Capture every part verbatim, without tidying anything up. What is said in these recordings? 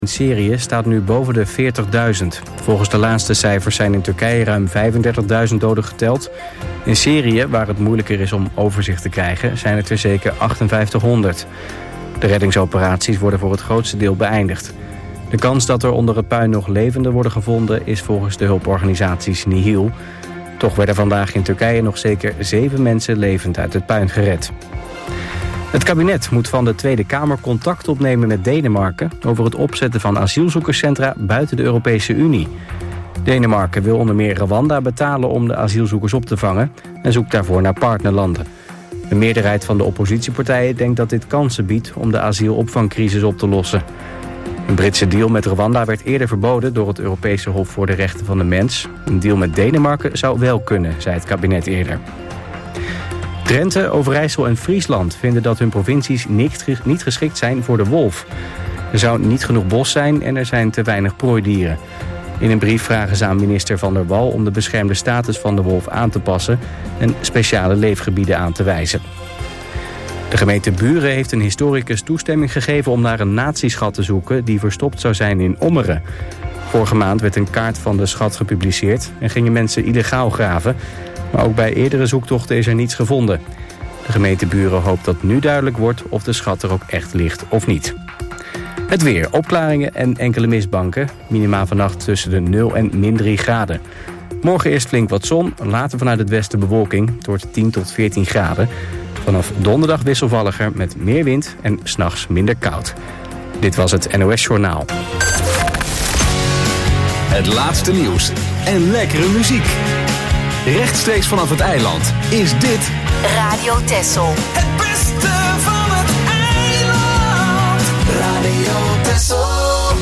in Syrië staat nu boven de veertigduizend. Volgens de laatste cijfers zijn in Turkije ruim vijfendertigduizend doden geteld. In Syrië, waar het moeilijker is om overzicht te krijgen, zijn het er zeker achtenvijftighonderd. De reddingsoperaties worden voor het grootste deel beëindigd. De kans dat er onder het puin nog levenden worden gevonden is volgens de hulporganisaties nihil. Toch werden vandaag in Turkije nog zeker zeven mensen levend uit het puin gered. Het kabinet moet van de Tweede Kamer contact opnemen met Denemarken over het opzetten van asielzoekerscentra buiten de Europese Unie. Denemarken wil onder meer Rwanda betalen om de asielzoekers op te vangen en zoekt daarvoor naar partnerlanden. De meerderheid van de oppositiepartijen denkt dat dit kansen biedt om de asielopvangcrisis op te lossen. Een Britse deal met Rwanda werd eerder verboden door het Europese Hof voor de Rechten van de Mens. Een deal met Denemarken zou wel kunnen, zei het kabinet eerder. Drenthe, Overijssel en Friesland vinden dat hun provincies niet geschikt zijn voor de wolf. Er zou niet genoeg bos zijn en er zijn te weinig prooidieren. In een brief vragen ze aan minister Van der Wal om de beschermde status van de wolf aan te passen en speciale leefgebieden aan te wijzen. De gemeente Buren heeft een historicus toestemming gegeven om naar een natieschat te zoeken die verstopt zou zijn in Ommeren. Vorige maand werd een kaart van de schat gepubliceerd en gingen mensen illegaal graven. Maar ook bij eerdere zoektochten is er niets gevonden. De gemeente Buren hoopt dat nu duidelijk wordt of de schat er ook echt ligt of niet. Het weer, opklaringen en enkele mistbanken. Minima vannacht tussen de nul en min drie graden. Morgen eerst flink wat zon, later vanuit het westen bewolking. Het wordt tien tot veertien graden. Vanaf donderdag wisselvalliger met meer wind en 's nachts minder koud. Dit was het N O S Journaal. Het laatste nieuws en lekkere muziek. Rechtstreeks vanaf het eiland is dit Radio Texel. Het beste van het eiland. Radio Texel.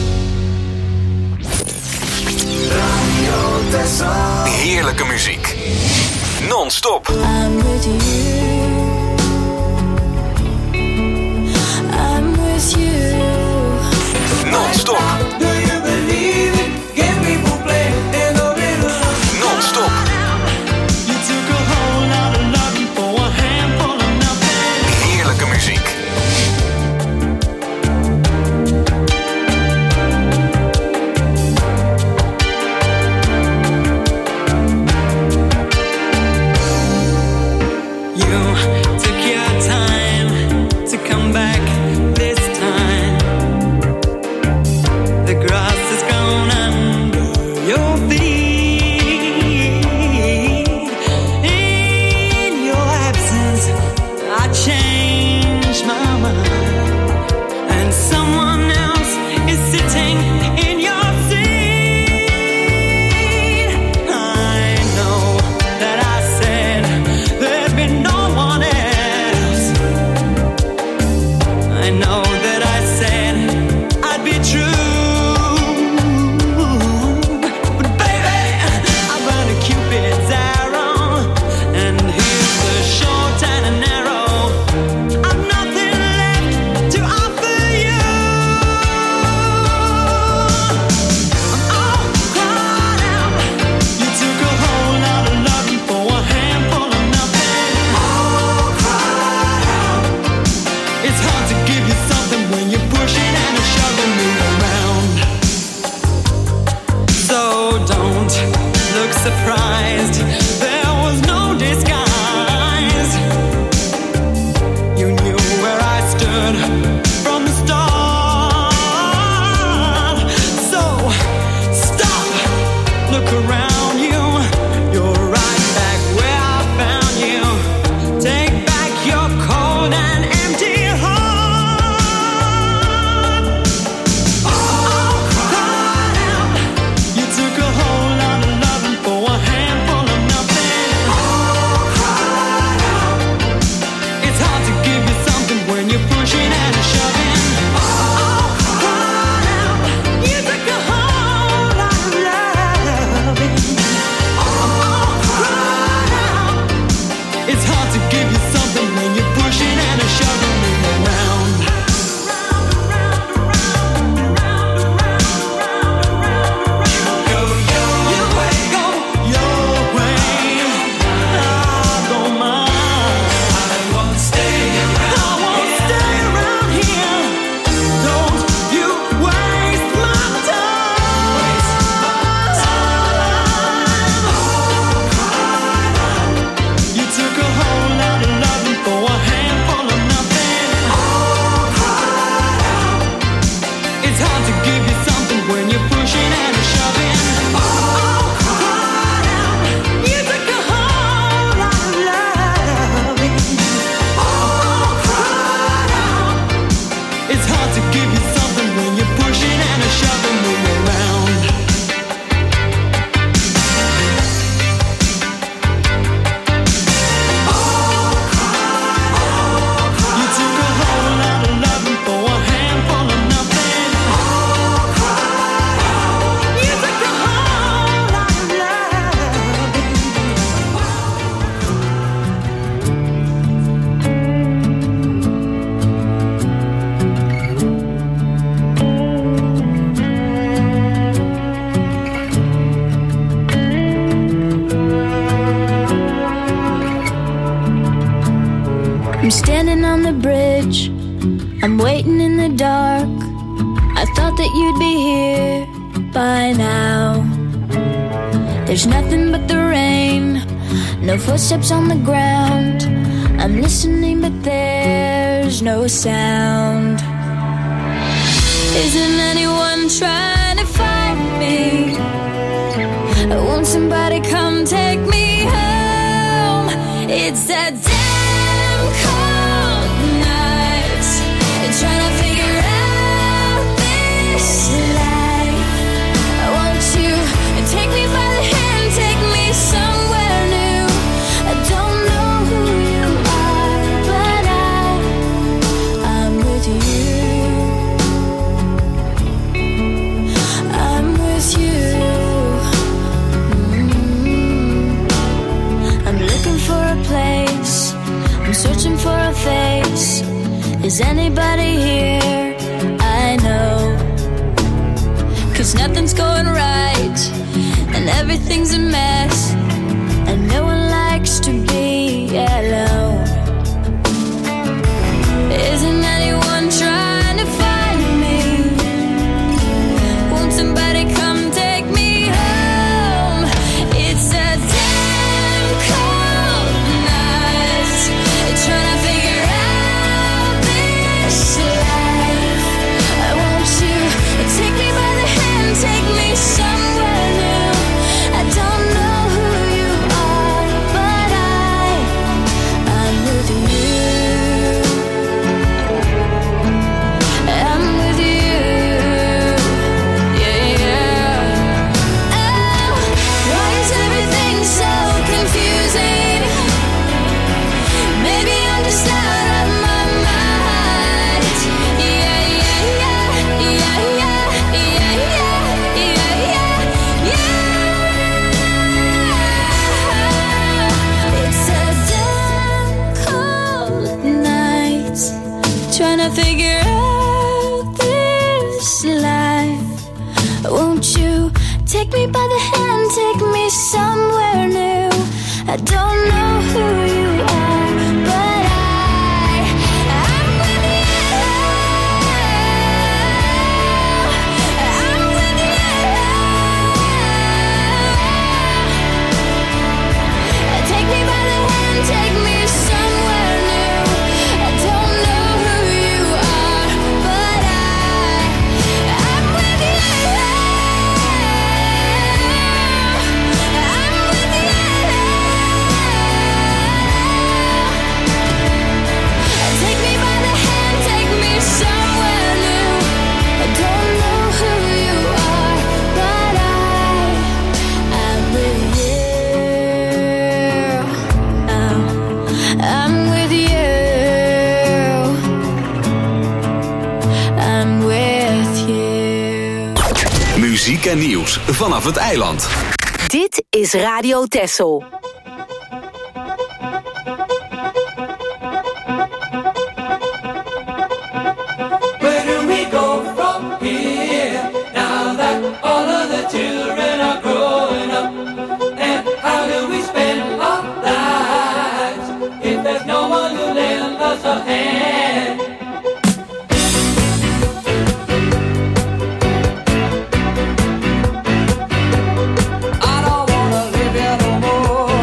Radio Texel. heerlijke muziek. Non-stop. I'm with you. I'm with you. Non-stop. Do you believe it? Can people play in the middle? Non-stop. You took a whole lot of loving for a handful of nothing. Heerlijke muziek. You I'm waiting in the dark. I thought that you'd be here by now. There's nothing but the rain, no footsteps on the ground. I'm listening but there's no sound. Isn't anyone trying to find me? Won't somebody come take me home? It's that damn cold night, trying to figure out this life. Won't you take me by the hand, take me somewhere new? I don't know who you are, but I, I'm with you. I'm with you. Mm-hmm. I'm looking for a place, I'm searching for a face. Is anybody here? I know. 'Cause nothing's going right and everything's a mess, and no one likes to be alone. Isn't anyone trying to find me? Won't somebody come take me home? It's a damn cold night, trying to figure out this life. Won't you take me by the hand, take me somewhere new? I don't know who you are, but I, I'm with you. I'm with you. Yeah, yeah. Oh, why is everything so confusing? Maybe I'm just out of my mind. Yeah, yeah, yeah, yeah, yeah, yeah, yeah, yeah, yeah. It's a damn cold night, trying to figure out this life. Won't you take me by the hand, take me somewhere new? I don't know who you are, but I, I'm with you. I'm with you. Take me by the hand, take me somewhere new. I don't know who you are, but I, I'm with you. I'm with you. Take me by the hand, take me somewhere new. I don't know who you are, but I, I'm with you. Oh, I'm with you. I'm with you. Muziek en nieuws vanaf het eiland. Dit is Radio Texel. Where do we go from here now that all of the children are growing up? And how do we spend our lives if there's no one to lend us a hand? I don't wanna live here no more.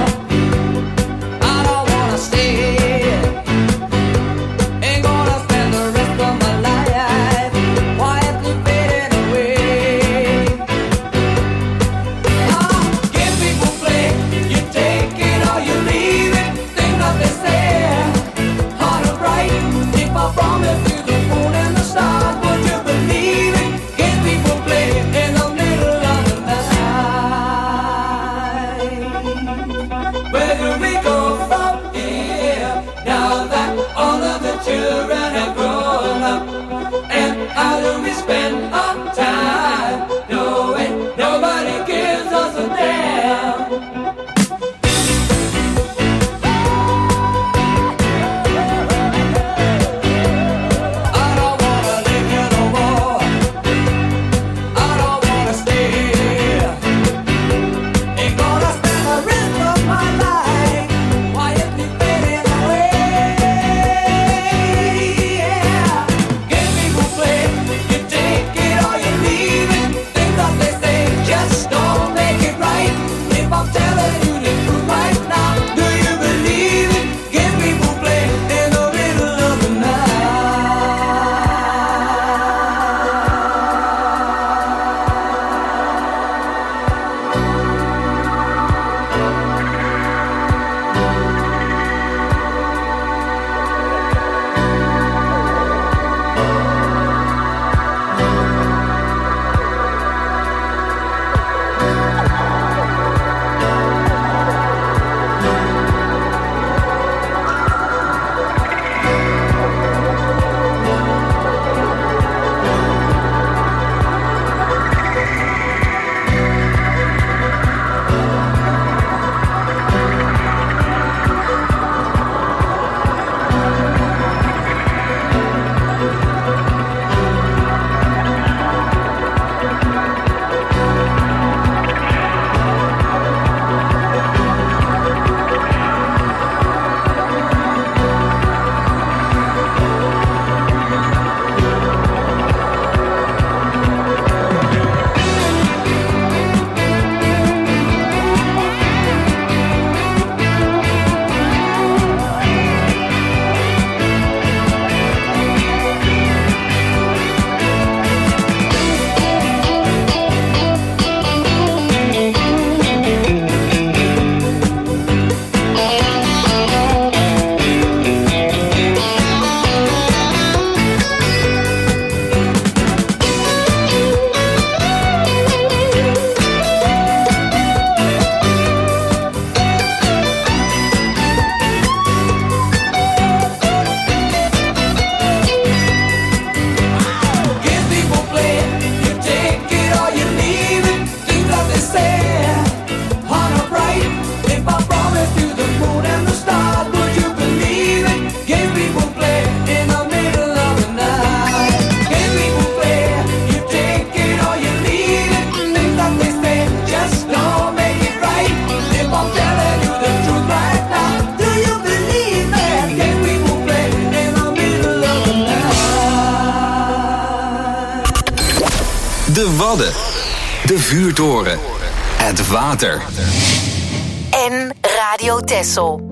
De Wadden. De Vuurtoren. Het water. En Radio Texel.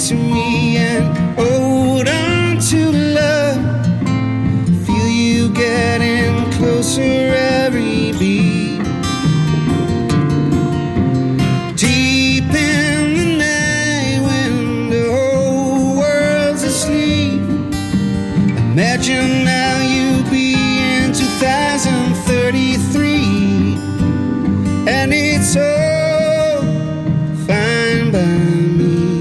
to me and hold on to love. Feel you getting closer every beat. Deep in the night when the whole world's asleep, imagine now you'll be in two thousand thirty-three, and it's all fine by me.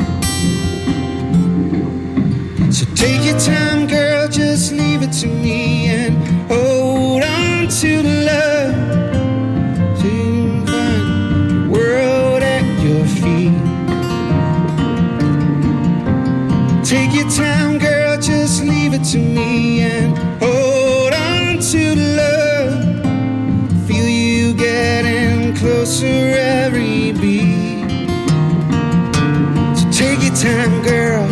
So take your time, girl, just leave it to me and hold on to the love till you find the world at your feet. Take your time, girl, just leave it to me and hold on to the love. Feel you getting closer every beat. So take your time, girl.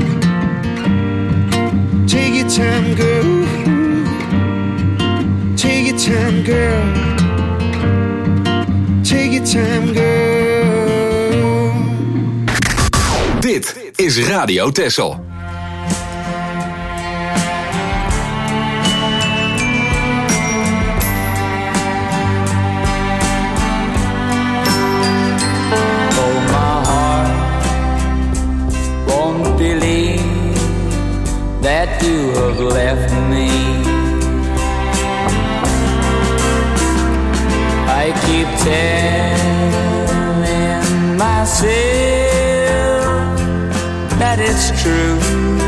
Take your time, girl. Take your time, girl. Take your time, girl. Dit is Radio Texel. That you have left me. I keep telling myself that it's true.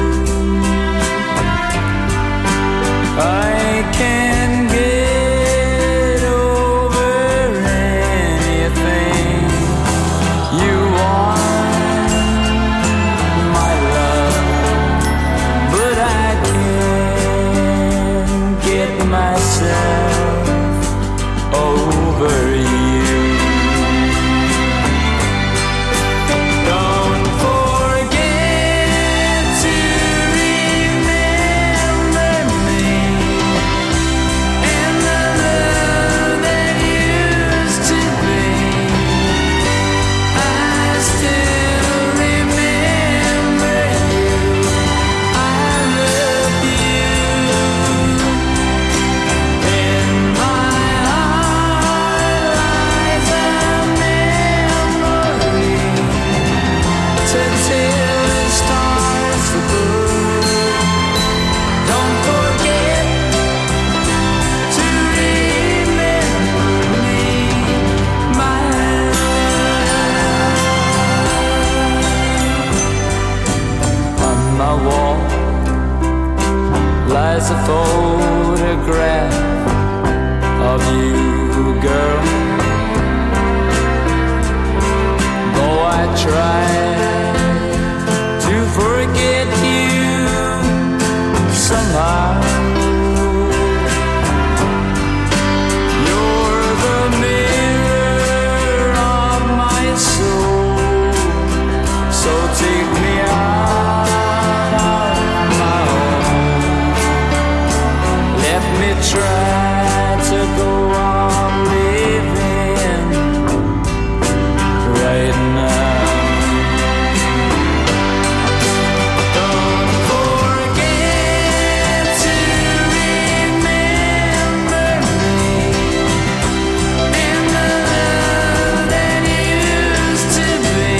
I can get over anything you want, my love, but I can't get myself over you. Don't forget to remember me and the love that used to be. I still remember you. I love you. In my heart lies a memory to till the stars above. Don't forget to remember me, my love. On my wall lies a photograph of you, girl. Though I try to forget you somehow, you're the mirror of my soul. So take me out of my home. Let me try to go on living right now. Don't forget to remember me and the love that used to be.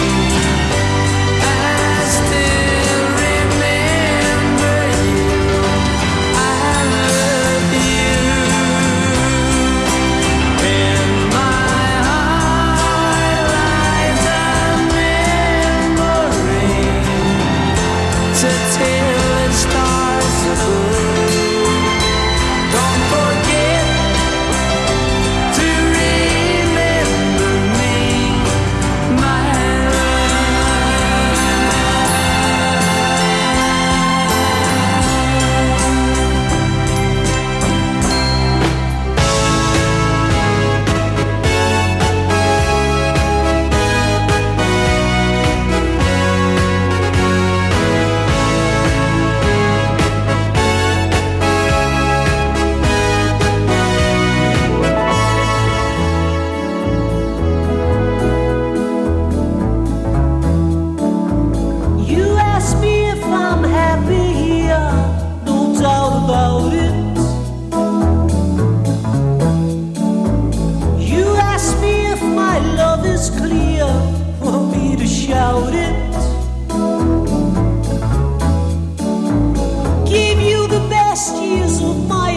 I still remember you. I love you.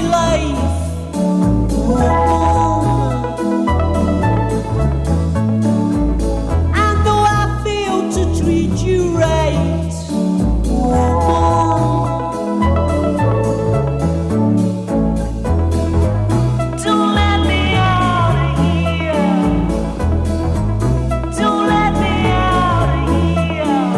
life. And though I fail to treat you right, don't let me out of here. Don't let me out of here.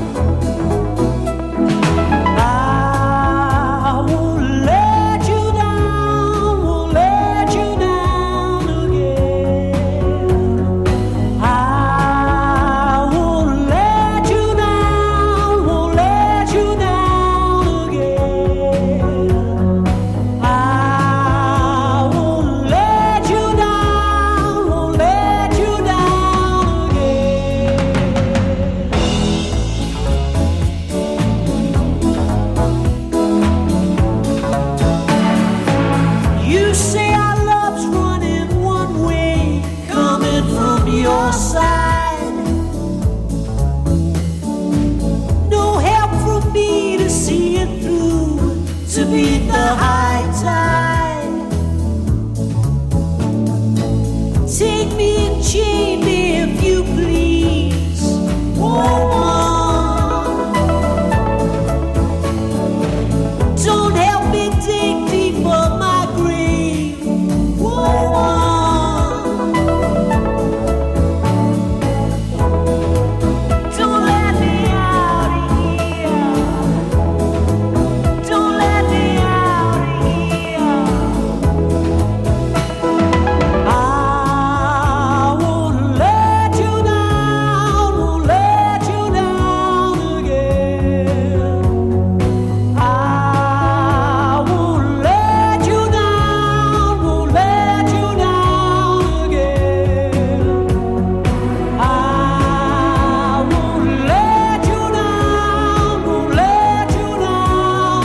I won't let you down, won't let you down again. I won't let you down, won't let you down again. I won't let you down, won't let you down again. You say our love's running one way, coming from your side. No help from me to see it through, to beat the high tide. Take me and chain me if you please. Woman, don't help me dig deeper my grave. Woman, don't let me out of here. Don't let me out of here. I won't let you down, won't let you down again. I won't let you down, won't let you down again. I won't let you down, won't let you down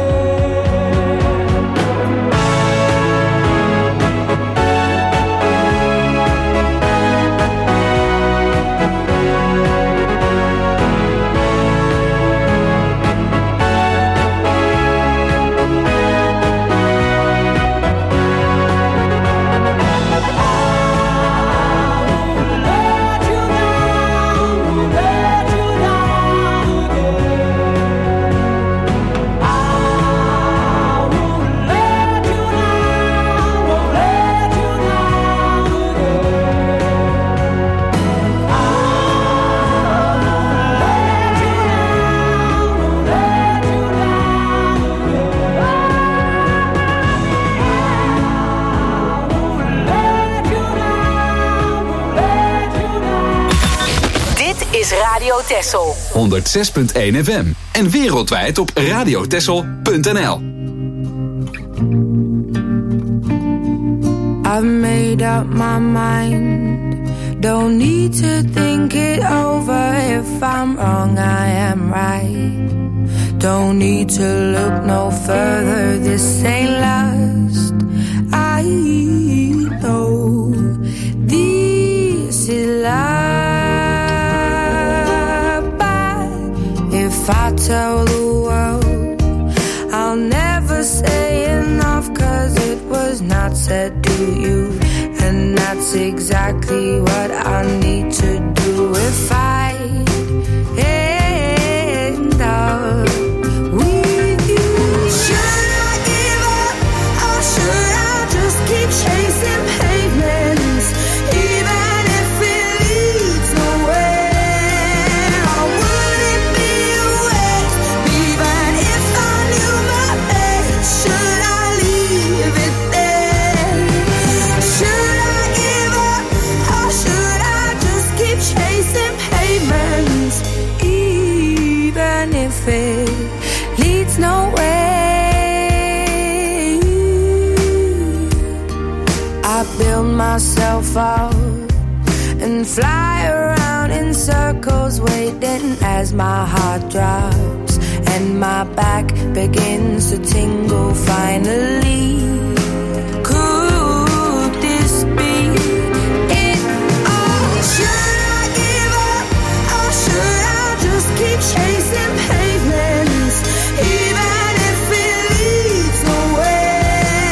Dit is Radio Texel. honderdzes punt één F M. En wereldwijd op radiotexel punt n l. I've made up my mind. Don't need to think it over. If I'm wrong, I am right. Don't need to look no further. This ain't last. I know this is life. But if I tell the world, I'll never say enough, 'cause it was not said to you. And that's exactly what I need to do if I end up with you. Should I give up, or should I just keep chasing pavements, even if it leads nowhere? Or would it be a waste, even if I knew my fate? Should I leave it there? Should I give up, or should I just keep chasing pavements, even if it leads nowhere? I build myself up and fly around in circles, waiting as my heart drops and my back begins to tingle finally. Could this be it all? Should I give up, or should I just keep chasing pavements, even if it leads nowhere?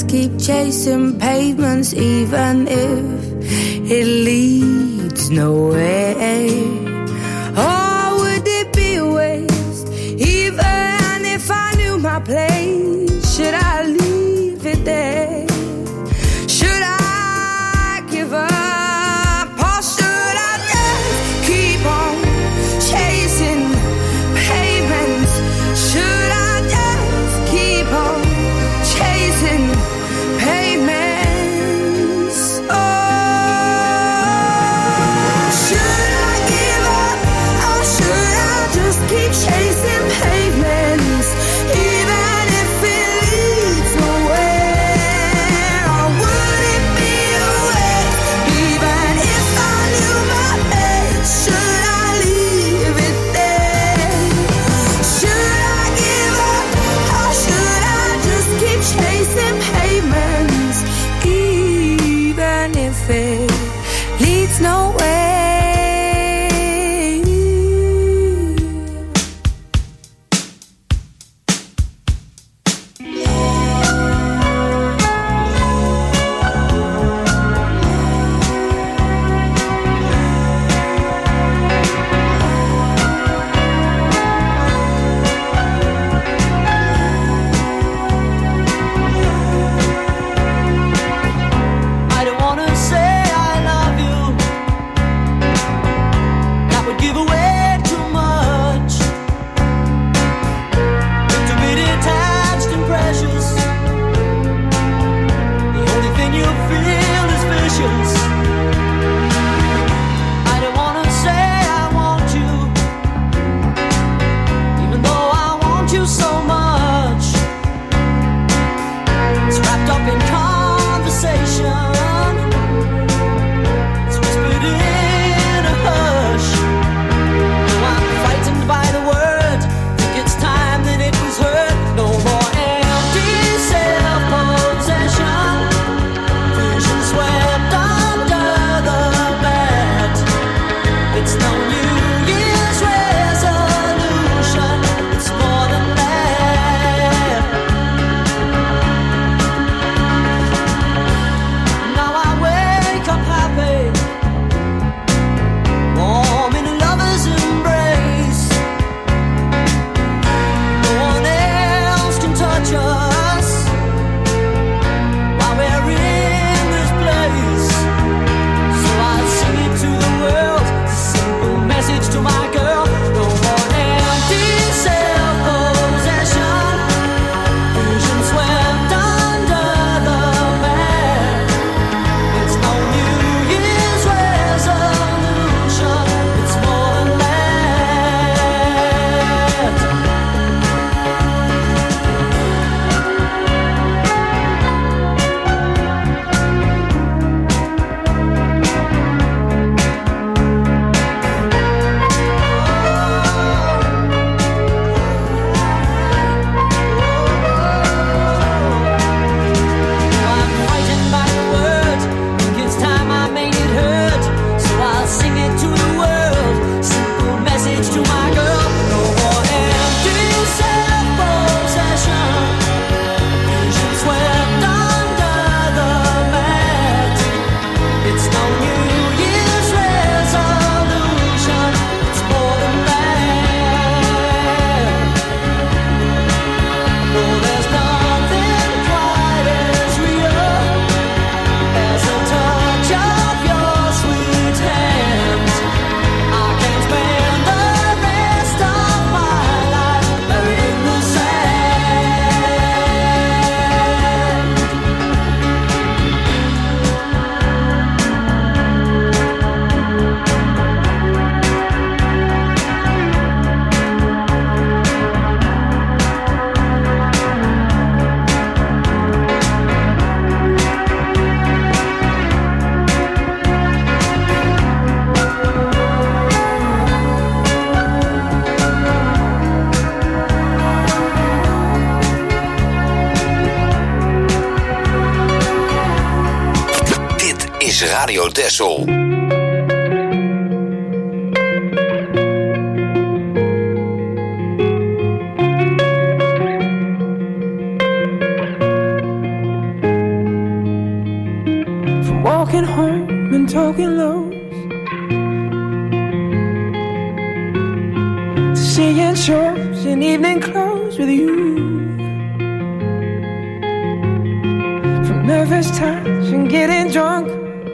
just keep chasing pavements, even if it leads nowhere. Or would it be a waste, even if I knew my place? Should I leave it there? Should I give up? Or should I just keep on chasing pavements? Should I just keep on chasing pavements? Oh, should I give up? Or should I just keep chasing pavements? Even if it leads nowhere. Or would it be a waste? Even if I knew my best, should I leave it there? Should I give up? Or should I just keep chasing pavements? Even if it leads nowhere. I don't wanna say I love you. That would give away too much. To be detached and precious. The only thing you feel is vicious. I don't wanna say I want you, even though I want you so much. It's wrapped up in conversation. It's whispered in a hush. Though I'm frightened by the word, think it's time that it was heard. No more empty self-possession. Vision swept under the mat. It's no New Year's resolution. It's more than that. Now I wake up happy, warm in a lover's embrace. No one else can touch us while we're in this place. So I'll sing it to the world, it's a simple message to my girl. No more empty self-possession. Vision swept under the mat. It's no New Year's resolution. It's more than that. I'm frightened by the word, think it's time I made it hurt. So I'll sing it to the world, simple message to my girl. No more empty self-possession. Vision swept under the mat. It's no New Year's resolution. It's more than that. No, there's nothing quite as real as a touch of your sweet hand. I can spend the rest of my life buried in the sand. Dit is Radio Texel. walking home and talking low, to seeing shows in evening clothes with you, from nervous touch and getting drunk,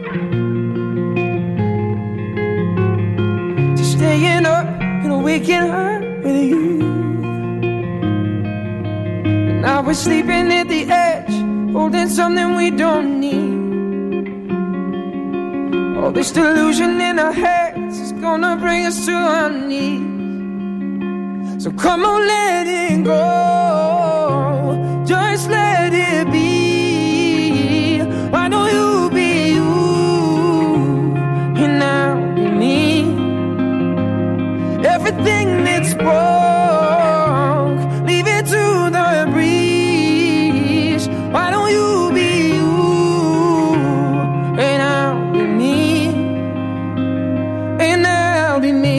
to staying up and waking up with you. And now we're sleeping at the edge, holding something we don't need. All this delusion in our heads is gonna bring us to our knees. So come on, let it go, just let it be. Why don't you be you, and I'll be me? Everything that's broke, leave it to the breeze. Why don't you be you, and I'll be me, and I'll be me.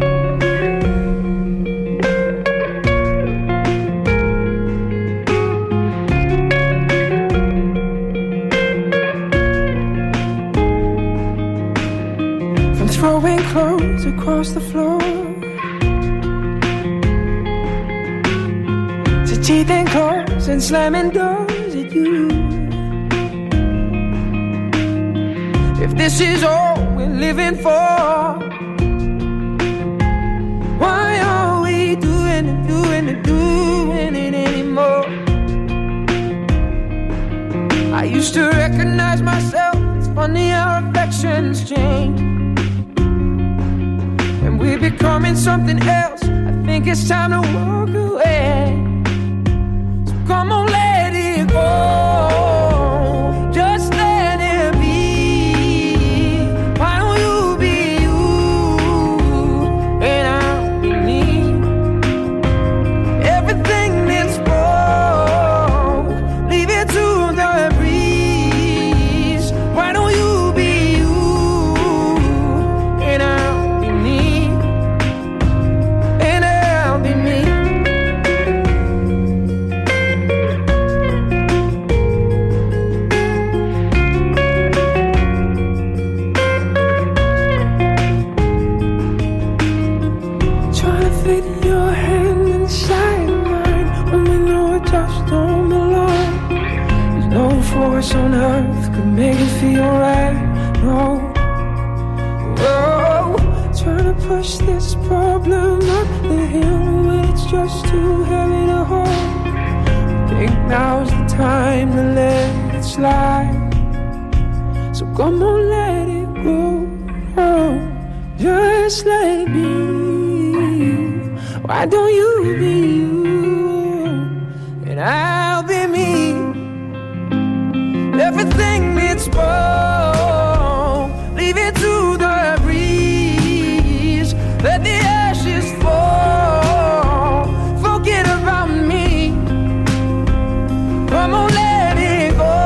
From throwing clothes across the floor, to teeth and claws and slamming doors at you. If this is all we're living for, why are we doing it, doing it, doing it anymore? I used to recognize myself. It's funny how affections change, and we're becoming something else. I think it's time to walk away. So come on, let it go, just let it be. Why don't you be you, and I'll be me? Everything that's broke, leave it to the breeze. Why don't you be you, and I'll be me, and I'll be me. Trying to fit your hand inside mine when we know it just don't belong. There's no force on earth could make it feel right. No. Whoa. Trying to push this problem up the hill when it's just too heavy to hold. Think now's the time to let it slide. So come on, let it go. Oh, just let it be. Why don't you be you, and I'll be me? Everything that's broke, leave it to the breeze. Let the ashes fall, forget about me. Come on, let it go,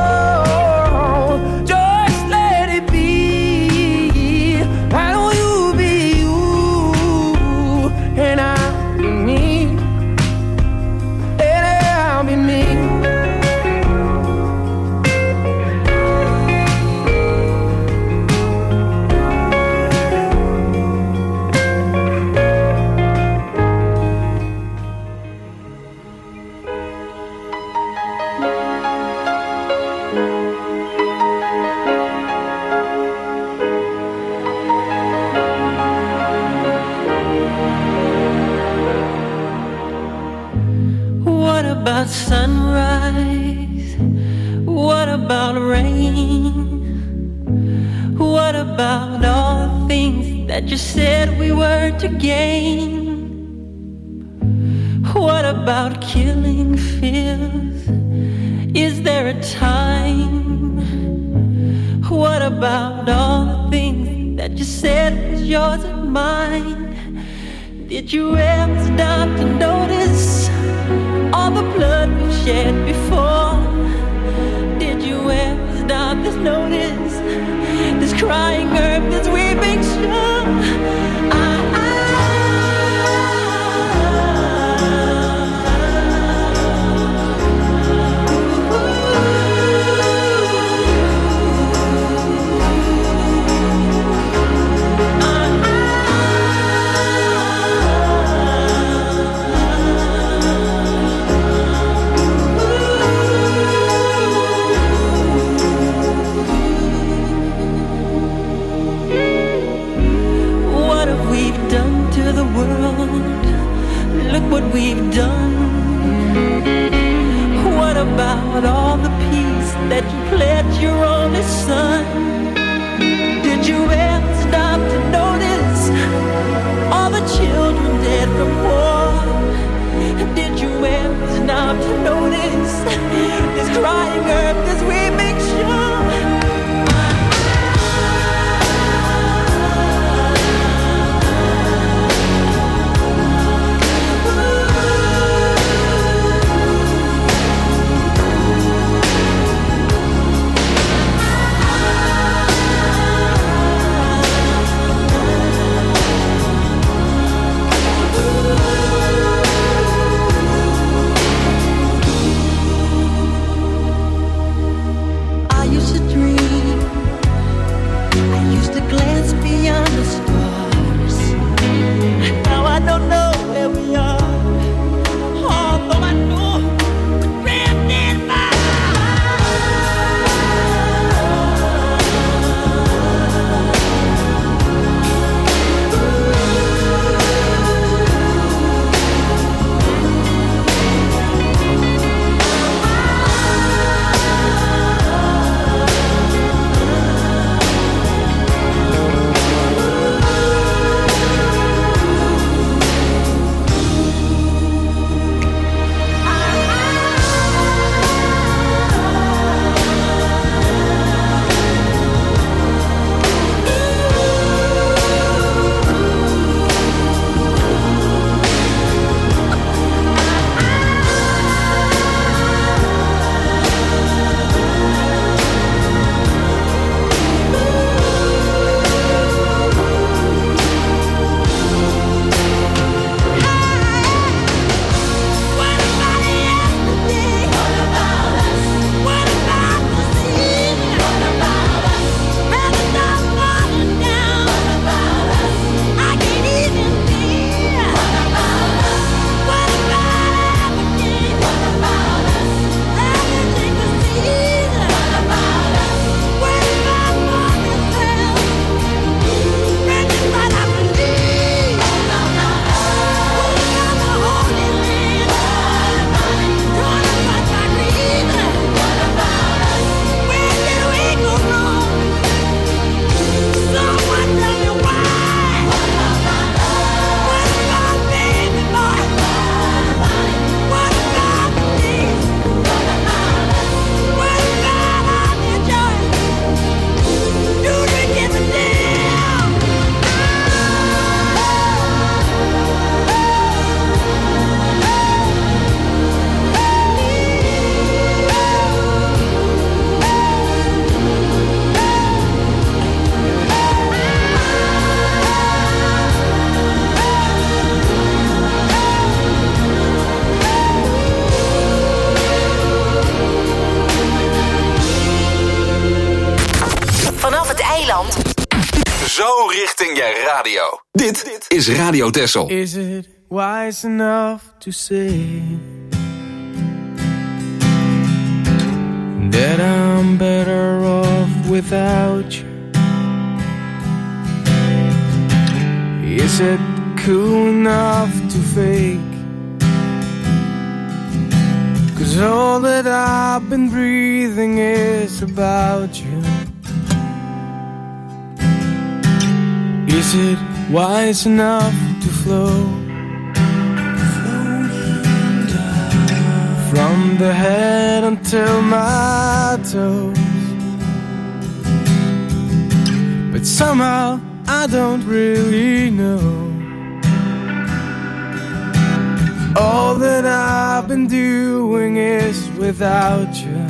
just let it be. Why don't you be you, and I'll be me, and I'll be me. What about sunrise? What about rain? What about all the things that you said we were to gain? What about killing fears? Is there a time? What about all the things that you said was yours and mine? Did you ever stop to notice all the blood we've shed before? Did you ever stop to notice this crying earth, this weeping shore? I, I, ooh, earth as we make sure. Zo richting je radio. Dit is Radio Texel. Is it wise enough to say that I'm better off without you? Is it cool enough to fake? 'Cause all that I've been breathing is about you. Is it wise enough to flow from the head until my toes? But somehow I don't really know. All that I've been doing is without you.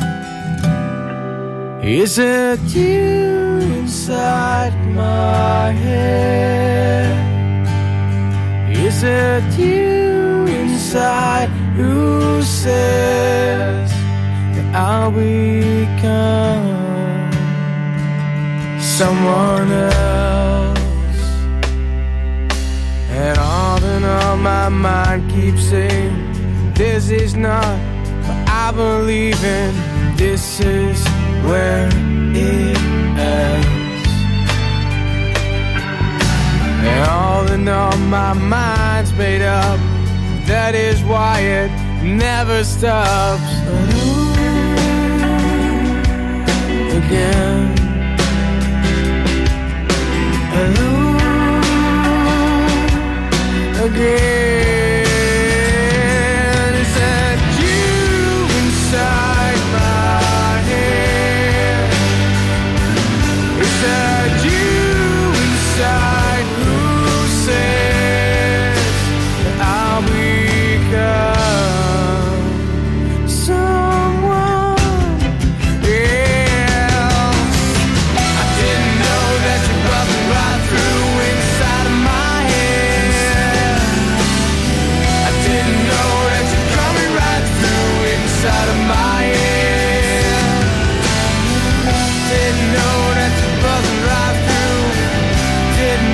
Is it you inside my head? Is it you inside who says that I'll become someone else? And all in all my mind keeps saying this is not what I believe in. This is where it ends. And all in all my mind's made up. That is why it never stops. Again. Again. Is that you inside my inside you, inside. Who says that I'll become someone else? I didn't know that you buzzing right through inside of my head. I didn't know that you're coming right through inside of my head. Didn't know that you're buzzing right through. Didn't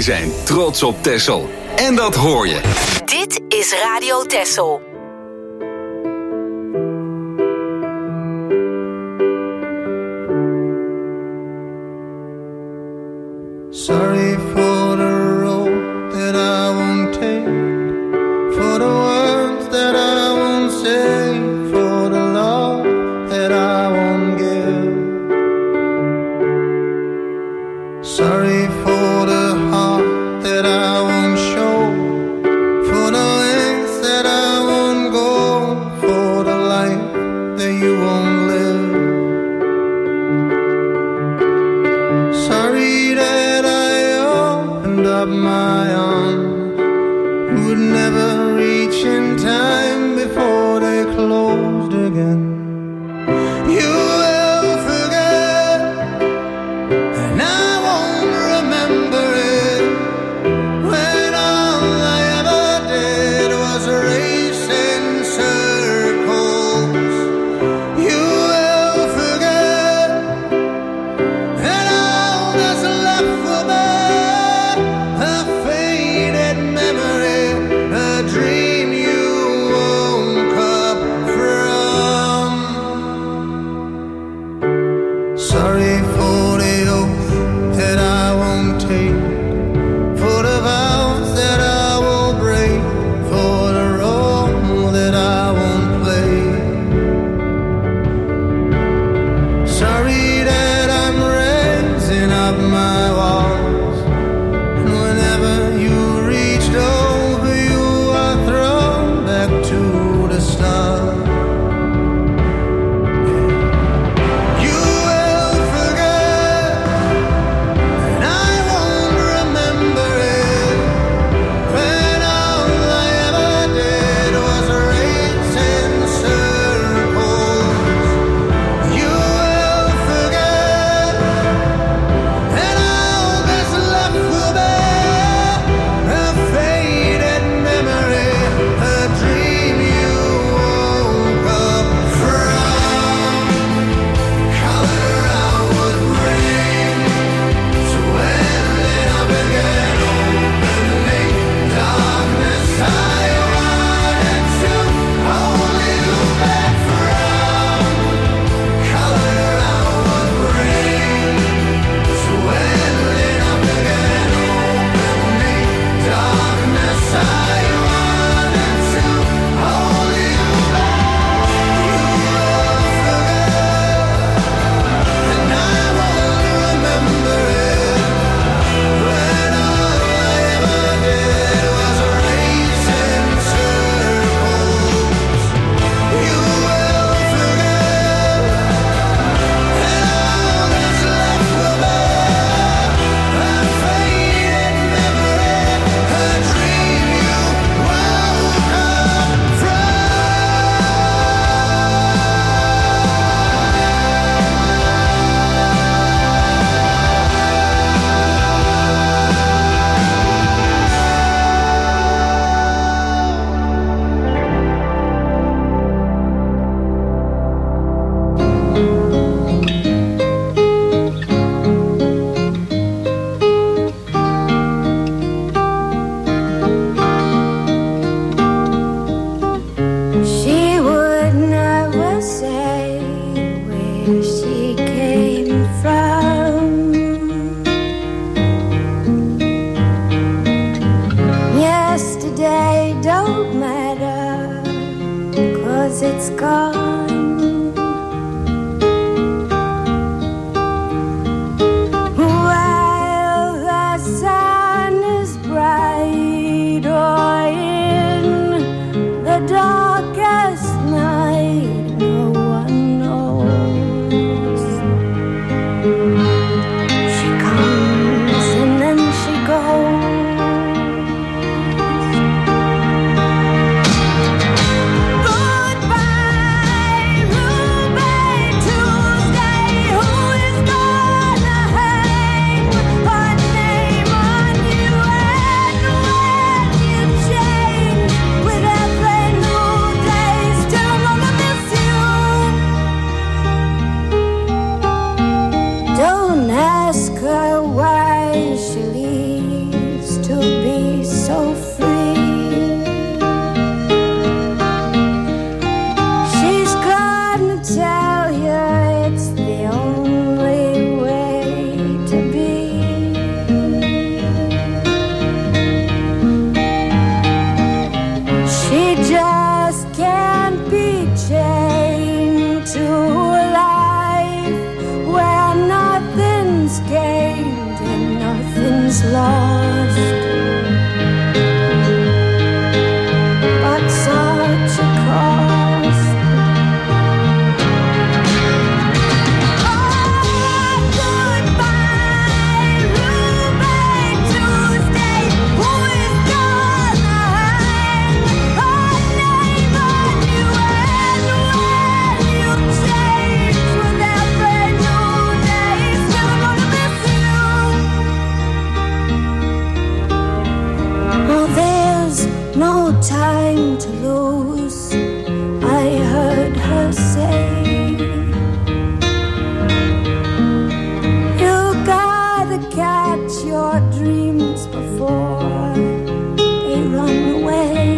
Wij zijn trots op Texel. En dat hoor je. Dit is Radio Texel. Sorry for the road that I won't take, for the words that I won't say, for the love that I won't give. Sorry for the heart that I won't show, for the lengths that I won't go, for the life that you won't live. Sorry that I opened up my arms, would never reach in time before they closed again. You will forget, and I won't remember it, when all I ever did was race in circles. You will forget, and all that's left for me, a faded memory, a dream you woke up from. Sorry for the oath that I won't take, for the vows that I will break, for the role that I won't play. Sorry that I'm raising up my walls, and whenever you reached over, you are thrown back to the start. You will forget, and I won't remember it, when all I ever did was race in circles. You will forget, and all that's left will be a faded memory, a dream you woke up from. Color I would bring to ending up again, opening darkness I wanted to hold you back from. Color I would bring to ending up again, opening darkness I wanted to hold you back. You will forget, and I won't remember it, when all I ever did was race in circles. You will forget, and all that's left will be a faded memory, a dream you woke up from. She would never say where she came from. Yesterday don't matter, 'cause it's gone. While the sun is bright, or in the darkest night, no one knows. She comes and then she goes. Goodbye, no time to lose, I heard her say. You gotta catch your dreams before they run away.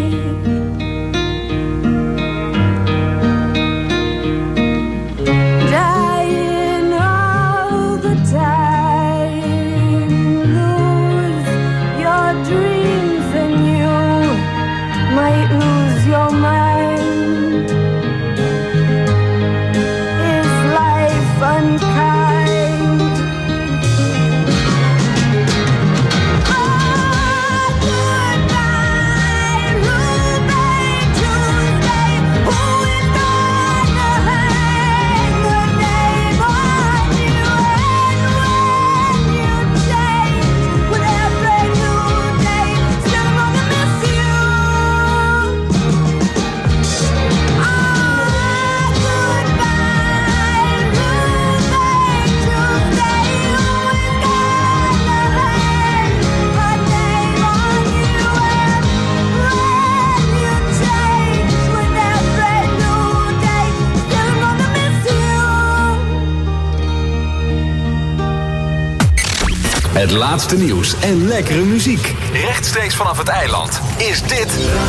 Dying all the time, lose your dreams and you might lose your mind. Is life unkind? Oh, goodbye, Ruby Tuesday. Who is gonna hang the name on you? And when you change with every new day, still gonna miss you. Het laatste nieuws en lekkere muziek. Rechtstreeks vanaf het eiland is dit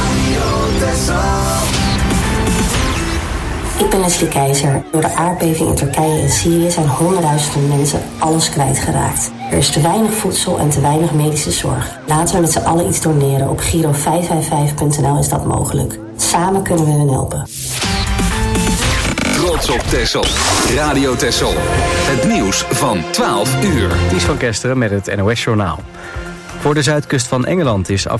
Ik ben Leslie Keizer. Door de aardbeving in Turkije en Syrië zijn honderdduizenden mensen alles kwijtgeraakt. Er is te weinig voedsel en te weinig medische zorg. Laten we met z'n allen iets doneren. Op Giro vijf vijf vijf punt n l is dat mogelijk. Samen kunnen we hen helpen. Trots op Texel. Radio Texel. Het nieuws van twaalf uur. Ties van Kesteren met het N O S-journaal. Voor de zuidkust van Engeland is af